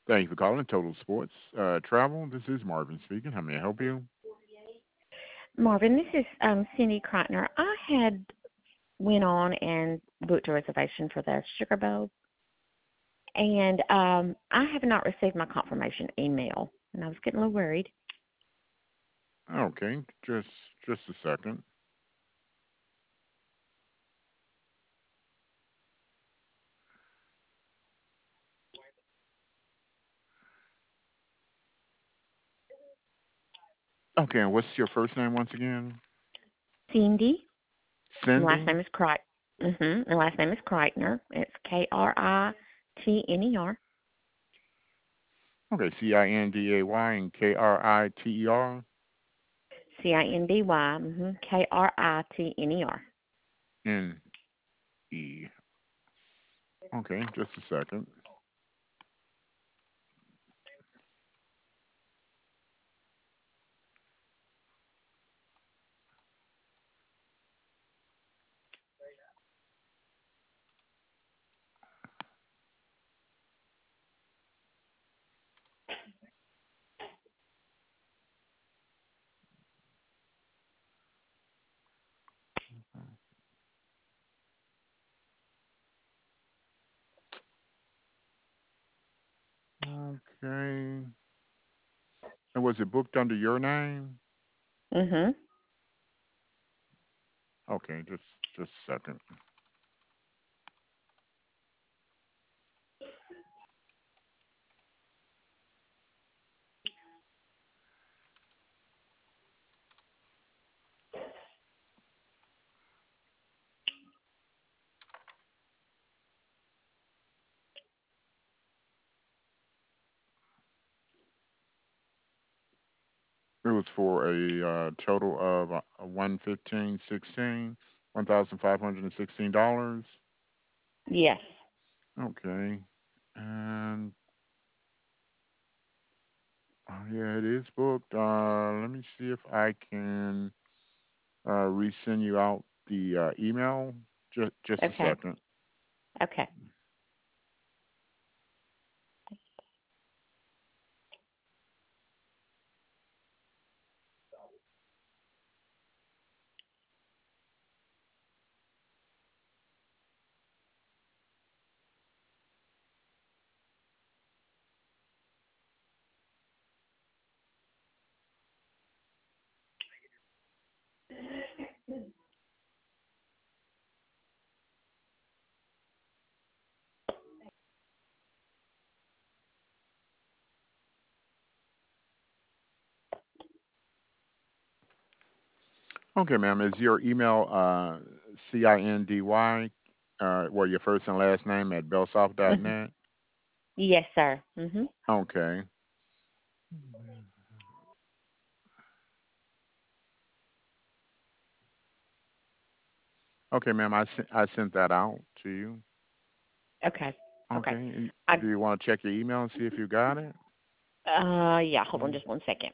Thank you for calling Total Sports Travel. This is Marvin speaking. How may I help you? Marvin, this is Cindy Kreitner. I had went on and booked a reservation for the Sugar Bowl, and I have not received my confirmation email, and I was getting a little worried. Okay, just a second. Okay, and what's your first name once again? Cindy, and last Cindy. name is Kreit. And last name is Kreitner. It's Kritner. Okay, Cinday and Kriter. Cindy. Kritner. N-E. Okay, just a second. Okay. And was it booked under your name? Mhm. Okay, just a second. It was for a total of 115.16, $1,516. Yes. Okay. And yeah, it is booked. Let me see if I can resend you out the email. Just a Okay. second. Okay. Okay, ma'am. Is your email Cindy, well, your first and last name at Mhm. bellsoft.net? Yes, sir. Mhm. Okay. Okay, ma'am. I sent that out to you. Okay. Okay. Okay. I Do you want to check your email and see if you got it? yeah. Hold on, Mm. just one second.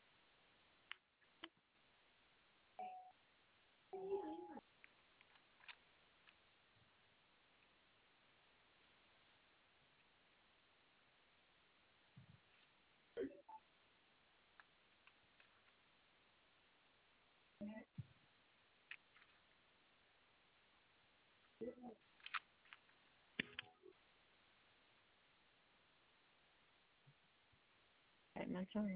Okay, my junk.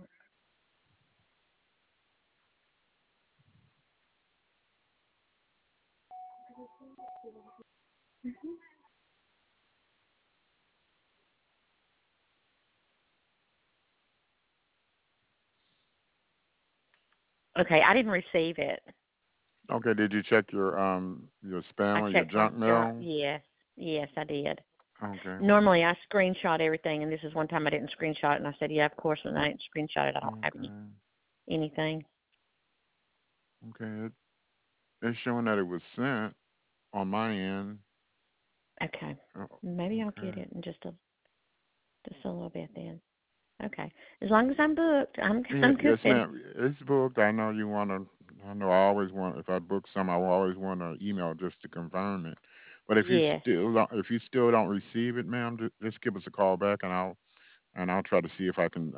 Okay, I didn't receive it. Okay. Did you check your spam I or your checked my junk junk. mail? Yes, yes, I did. Okay. Normally, I screenshot everything, and this is one time I didn't screenshot it, and I said, "Yeah, of course." When I didn't screenshot it, I don't have Okay. anything. Okay. It's showing that it was sent on my end. Okay, Oh, maybe I'll get okay. it in just a little bit then. Okay, as long as I'm booked, I'm Yeah, I'm yes, good. ma'am. It's booked. I know you want to. I know I always want. If I book some, I will always want an email just to confirm it. But Yes. if you still don't receive it, ma'am, just give us a call back, and and I'll try to see if I can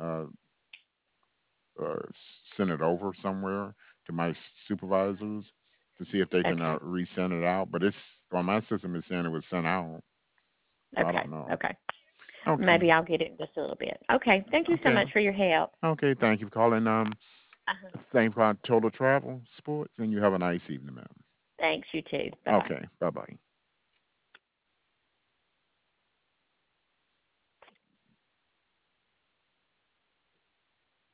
send it over somewhere to my supervisors to see if they can Okay. resend it out. But it's on my system. It's saying it was sent out, so I Okay. don't know. Okay. Okay. Maybe I'll get it in just a little bit. Okay. Thank you so Okay. much for your help. Okay. Thank you for calling. Uh-huh. Thanks for Total Travel Sports, and you have a nice evening, ma'am. Thanks, you too. Bye bye. Okay. Bye bye.